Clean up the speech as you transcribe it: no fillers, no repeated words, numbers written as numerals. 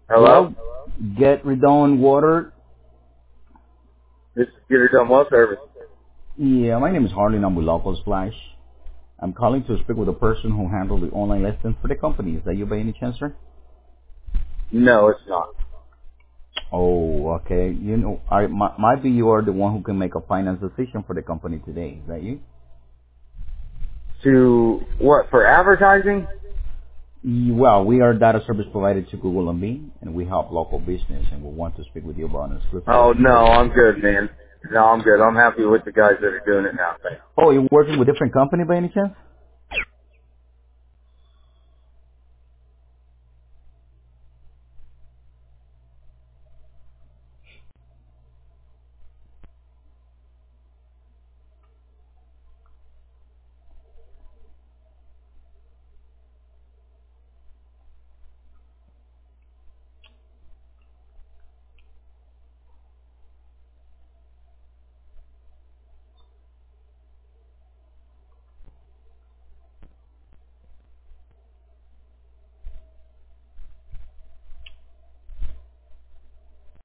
Hello? Hello? Get Redone Water. This is Peter Dunn Well Service. Yeah, my name is Harlan. I'm with Local Splash. I'm calling to speak with the person who handled the online listings for the company. Is that you by any chance, sir? No, it's not. Oh, okay. You know, might be you are the one who can make a finance decision for the company today. Is that you? To what, for advertising? Well, we are data service provider to Google and Bing, and we help local business, and we want to speak with you about an exclusive Oh, listing no, for the I'm company. good, man. No, I'm good. I'm happy with the guys that are doing it now. Oh, you're working with a different company by any chance?